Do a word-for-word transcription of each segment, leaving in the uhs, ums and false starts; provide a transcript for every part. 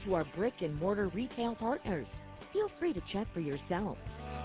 to our brick and mortar retail partners. Feel free to check for yourself.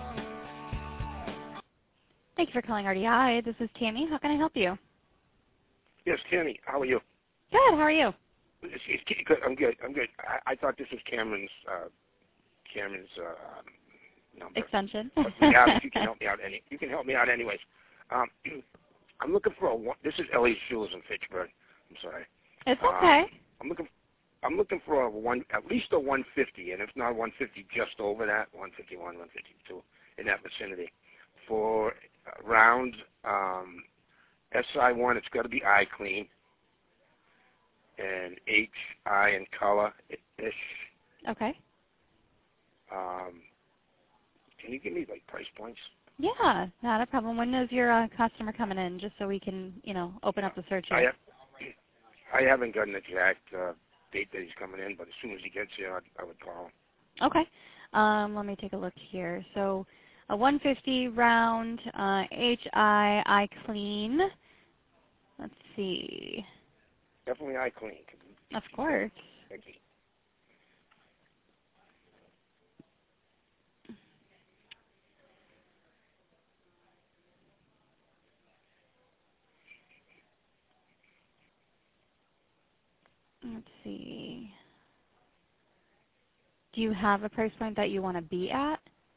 Thank you for calling R D I. This is Tammy. How can I help you? Yes, Tammy. How are you? Good. How are you? It's, it's, good. I'm good. I'm good. I, I thought this was Cameron's uh, Cameron's uh, number. Extension. But yeah, you can help me out. Any, you can help me out anyways. Um, I'm looking for a. This is Ellie's Shoes in Fitchburg. I'm sorry. It's okay. Um, I'm looking. I'm looking for a one, at least a one fifty, and if not one fifty, just over that, one fifty-one, one fifty-two, in that vicinity. For uh, round um, S I one, it's got to be eye clean. And H, I, and color-ish. Okay. Um, can you give me, like, price points? Yeah, not a problem. When is your uh, customer coming in, just so we can, you know, open up the search here? I, have, I haven't got an exact uh, date that he's coming in, but as soon as he gets here, I, I would call him. Okay. Um, let me take a look here. So a one fifty round, uh, H I, eye clean. Let's see. Definitely eye clean. Of course. Thank you. Let's see. Do you have a price point that you want to be at?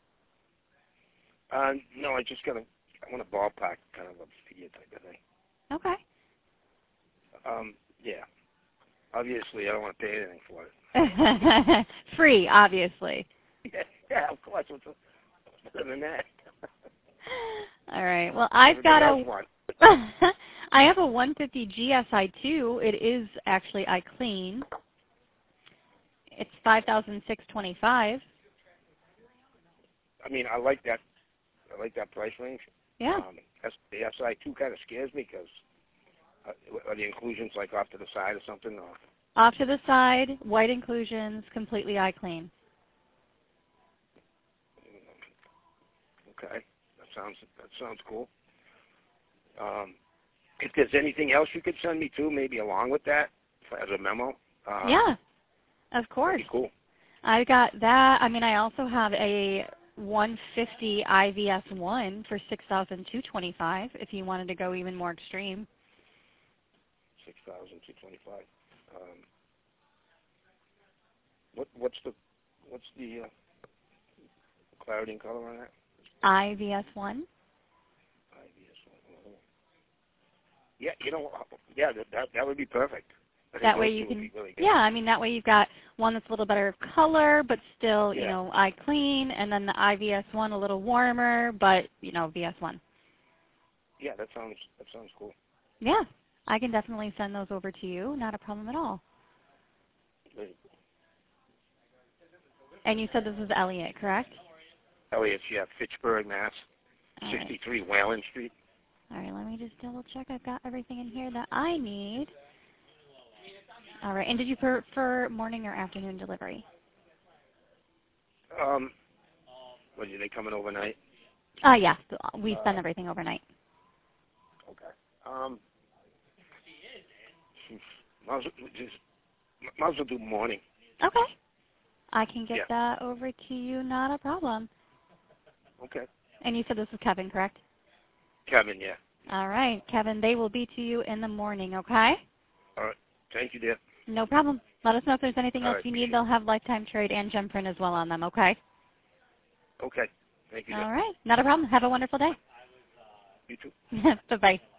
Uh, no, I just got a, I want a ballpark kind of a figure type of thing. Okay. Um, yeah. Obviously, I don't want to pay anything for it. Free, obviously. Yeah, yeah, of course. What's better than that? All right. Well, I've got a. I have a one fifty G S I two. It is actually eye clean. It's five thousand six twenty-five. I mean, I like that. I like that price range. Yeah. Um, the S I two kind of scares me because uh, are the inclusions like off to the side or something? Or? Off to the side, white inclusions, completely eye clean. Okay, that sounds that sounds cool. Um, if there's anything else you could send me too, maybe along with that as a memo. Uh, yeah, of course. That'd be cool. I got that. I mean, I also have a one fifty I V S one for six thousand two twenty-five. If you wanted to go even more extreme. Six thousand two twenty-five. Um, what what's the what's the uh, clarity and color on that? I V S one. I V S one. Yeah, you know, yeah, that that, that would be perfect. That way you can, really yeah, I mean, that way you've got one that's a little better color, but still, yeah. you know, eye clean, and then the I V S one a little warmer, but, you know, V S one. Yeah, that sounds that sounds cool. Yeah, I can definitely send those over to you. Not a problem at all. Great. And you said this is Elliot, correct? Elliot, yeah, Fitchburg, Mass. All sixty-three right. Whalen Street. All right, let me just double check. I've got everything in here that I need. All right, and did you prefer morning or afternoon delivery? Um, what, are they coming overnight? Uh, yeah, we send uh, everything overnight. Okay. Um, might as well, just, might as well do morning. Okay. I can get yeah. that over to you, not a problem. Okay. And you said this is Kevin, correct? Kevin, yeah. All right, Kevin, they will be to you in the morning, okay? All right. Thank you, dear. No problem. Let us know if there's anything All else right, you need. They'll have lifetime trade and gem print as well on them, okay? Okay. Thank you, dear. All right. Not a problem. Have a wonderful day. You too. Bye-bye.